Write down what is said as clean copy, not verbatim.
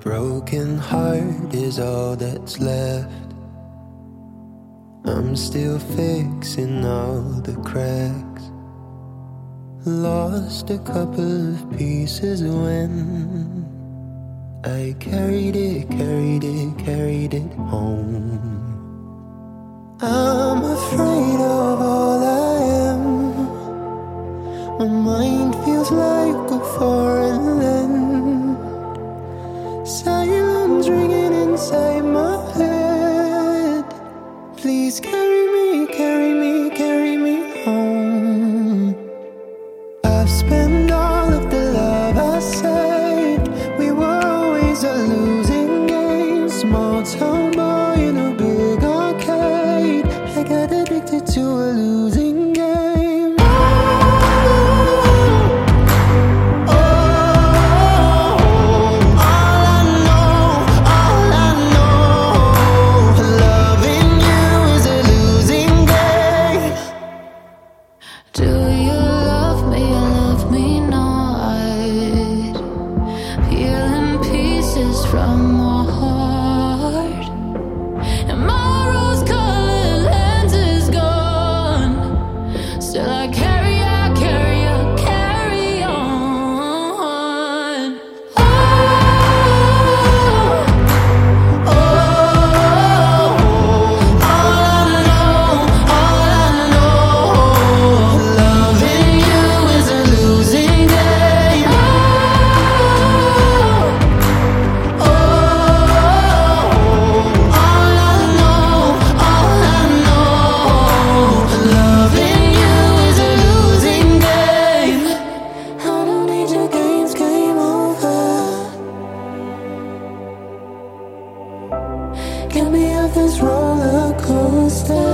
Broken heart is all that's left. I'm still fixing all the cracks. Lost a couple of pieces when I carried it home. I'm afraid of all I am. My mind feels like a foreign land. Silence ringing inside my head. Please carry me, carry me, carry me home. I've spent all of the love I saved. We were always a losing game. Small town boy in a big arcade. I got addicted to a losing game. From my heart, and my rose-colored lens is gone. Still I carry on. Oh, all I know, loving you is a losing game. Get me off this roller coaster.